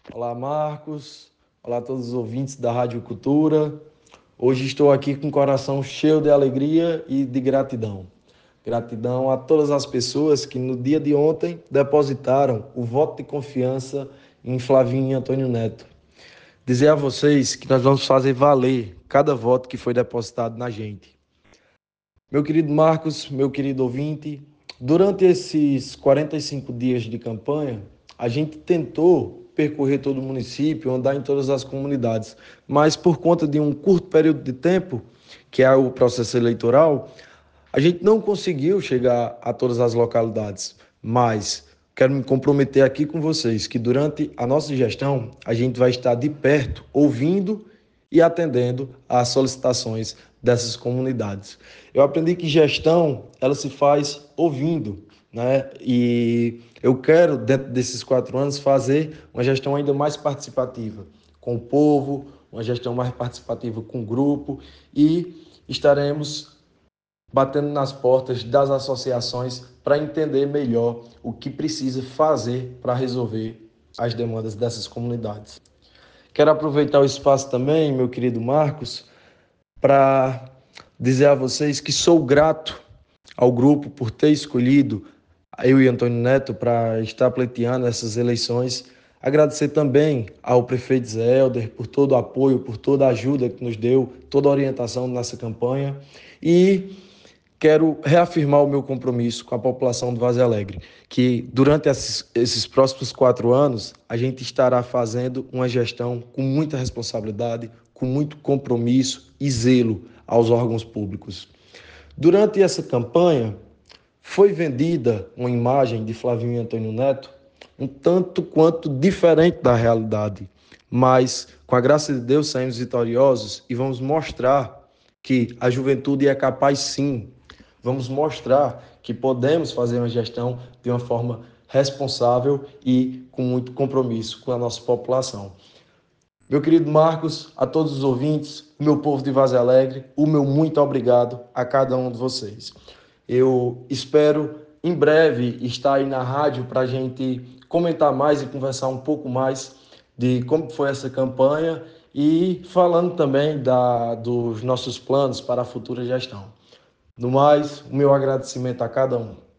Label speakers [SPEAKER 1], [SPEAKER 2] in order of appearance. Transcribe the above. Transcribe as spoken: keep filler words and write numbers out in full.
[SPEAKER 1] Olá, Marcos. Olá a todos os ouvintes da Rádio Cultura. Hoje estou aqui com o coração cheio de alegria e de gratidão. Gratidão a todas as pessoas que no dia de ontem depositaram o voto de confiança em Flavinho e Antônio Neto. Dizer a vocês que nós vamos fazer valer cada voto que foi depositado na gente. Meu querido Marcos, meu querido ouvinte, durante esses quarenta e cinco dias de campanha, a gente tentou percorrer todo o município, andar em todas as comunidades, mas por conta de um curto período de tempo, que é o processo eleitoral, a gente não conseguiu chegar a todas as localidades. Mas quero me comprometer aqui com vocês que durante a nossa gestão, a gente vai estar de perto, ouvindo e atendendo às solicitações dessas comunidades. Eu aprendi que gestão, ela se faz ouvindo, né? E eu quero, dentro desses quatro anos, fazer uma gestão ainda mais participativa com o povo, uma gestão mais participativa com o grupo, e estaremos batendo nas portas das associações para entender melhor o que precisa fazer para resolver as demandas dessas comunidades. Quero aproveitar o espaço também, meu querido Marcos, para dizer a vocês que sou grato ao grupo por ter escolhido eu e Antônio Neto para estar pleiteando essas eleições. Agradecer também ao prefeito Zé Helder por todo o apoio, por toda a ajuda que nos deu, toda a orientação nessa campanha. E quero reafirmar o meu compromisso com a população do Vaze Alegre, que durante esses, esses próximos quatro anos a gente estará fazendo uma gestão com muita responsabilidade, com muito compromisso e zelo aos órgãos públicos. Durante essa campanha, foi vendida uma imagem de Flavinho e Antônio Neto um tanto quanto diferente da realidade, mas com a graça de Deus saímos vitoriosos e vamos mostrar que a juventude é capaz sim. Vamos mostrar que podemos fazer uma gestão de uma forma responsável e com muito compromisso com a nossa população. Meu querido Marcos, a todos os ouvintes, o meu povo de Vaze Alegre, o meu muito obrigado a cada um de vocês. Eu espero em breve estar aí na rádio para a gente comentar mais e conversar um pouco mais de como foi essa campanha e falando também da, dos nossos planos para a futura gestão. No mais, o meu agradecimento a cada um.